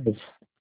depois.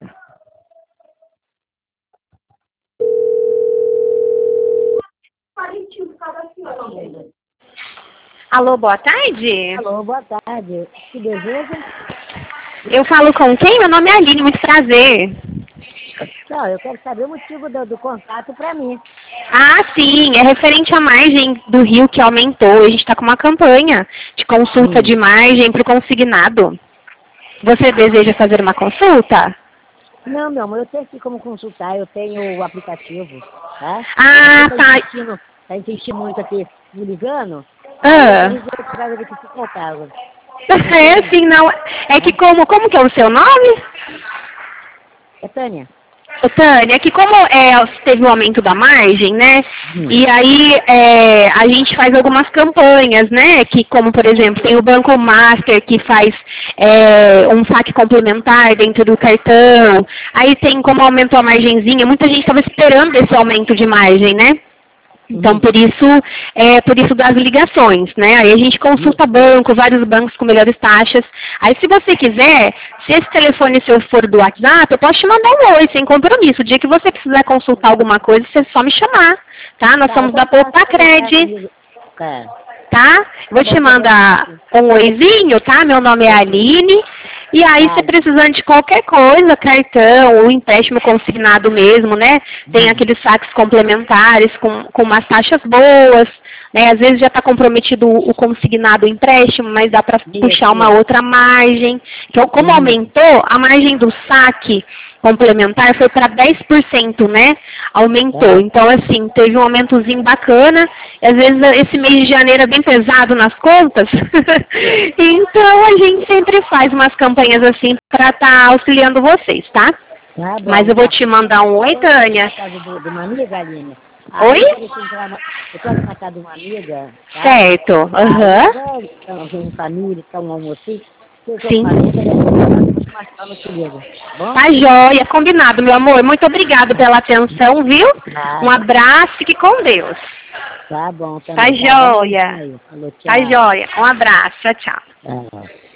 Alô, boa tarde. Alô, boa tarde. Que deseja? Eu falo com quem? Meu nome é Aline, muito prazer. Não, eu quero saber o motivo do contato para mim. Ah, sim, é referente à margem do rio que aumentou. A gente está com uma campanha de consulta de margem para o consignado. Você deseja fazer uma consulta? Não, meu amor, eu tenho aqui como consultar, eu tenho o aplicativo, tá? Ah, Você tá. tá insistindo muito aqui me ligando, aí eu Ah. ligo para ver o que se faltava. É, sim, não. É que como que é o seu nome? É Tânia? Ô, Tânia, é que como teve o aumento da margem, né? E aí a gente faz algumas campanhas, né? Que como, por exemplo, tem o Banco Master que faz um saque complementar dentro do cartão. Aí tem como aumentou a margenzinha, muita gente estava esperando esse aumento de margem, né? Então, por isso das ligações, né? Aí a gente consulta banco, vários bancos com melhores taxas. Aí, se você quiser, se esse telefone seu for do WhatsApp, eu posso te mandar um oi, sem compromisso. O dia que você precisar consultar alguma coisa, você só me chamar, tá? Nós somos da Poupa-Cred, tá? Vou te mandar um oizinho, tá? Meu nome é Aline. E aí, se precisando de qualquer coisa, cartão, ou empréstimo consignado mesmo, né? Tem aqueles saques complementares com umas taxas boas, né? Às vezes já está comprometido o consignado o empréstimo, mas dá para puxar uma outra margem. Então, como aumentou, a margem do saque complementar foi para 10%, né? Aumentou. Então, assim, teve um aumentozinho bacana. E às vezes esse mês de janeiro é bem pesado nas contas. Então, a gente sempre faz umas campanhas assim para estar auxiliando vocês, tá? Mas eu vou te mandar um oi, Tânia. Na casa de uma amiga, Aline. Oi? Eu tô aqui na casa de uma amiga, tá? Certo. Aham. Estão em família, estão no almoço. Sim. Eu te ligo. Bom? Tá joia, combinado, meu amor. Muito obrigado pela atenção, viu? Um abraço, fique com Deus. Tá bom, Tá também. joia. Falou, Tá tchau. joia. Um abraço, tchau, tchau. Tchau.